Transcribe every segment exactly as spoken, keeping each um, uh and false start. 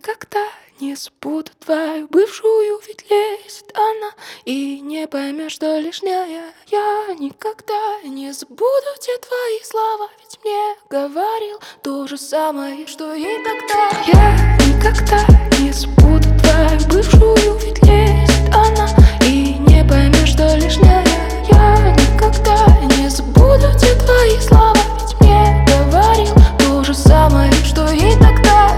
никогда не забуду твою бывшую, ведь лезет она, и не поймешь, что лишняя. Я никогда не забуду те твои слова, ведь мне говорил то же самое, что и тогда. Я никогда не забуду твою бывшую, ведь лезет она, и не поймешь, что лишняя. Я никогда не забуду те твои слова, ведь мне говорил то же самое, что и тогда.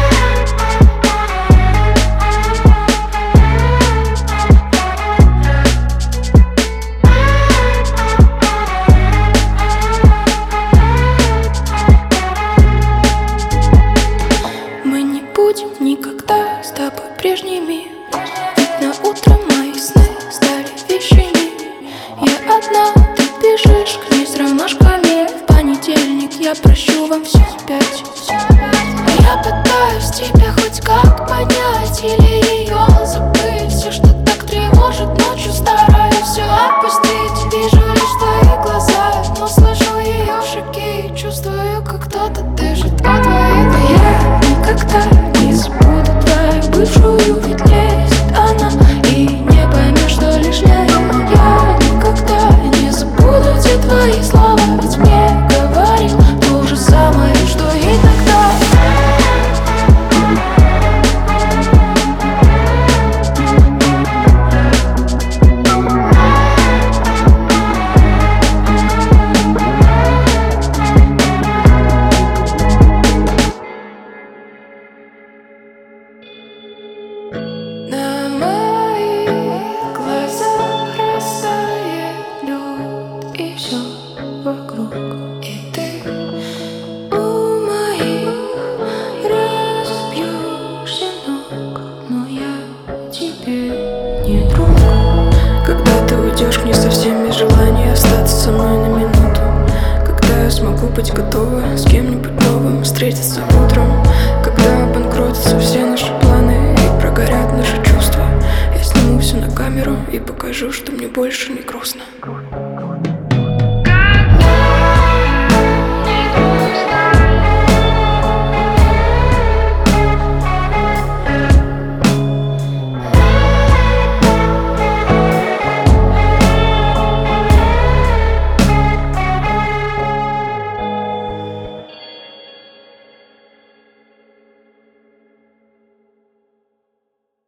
Мы не будем никогда с тобой прежними, ведь на утро мои сны стали вещами. Я одна, ты бежишь к ней с ромашками. В понедельник я прощу вам все опять. Я пытаюсь тебя хоть как понять или ее забыть. Все, что так тревожит ночью, стараюсь все отпустить. Вижу лишь твои глаза, но слышу ее шаги, чувствую, как кто-то дышит по твоей голове. Я никогда не забуду твою бывшую, ведь лезет она, и не поймешь, что лишняя. Я никогда не забуду те твои слова, ведь мне говорил то же самое, что и тогда. На моих глазах растает лед, и все вокруг, и ты у моих разбьешься ног, но я тебе не друг. Когда ты уйдешь, мне совсем без желания остаться со мной на минуту. Когда я смогу быть готова с кем-нибудь новым встретиться утром. Когда обанкротятся все наши планы и прогорят наши чувства, я сниму все на камеру и покажу, что мне больше не грустно.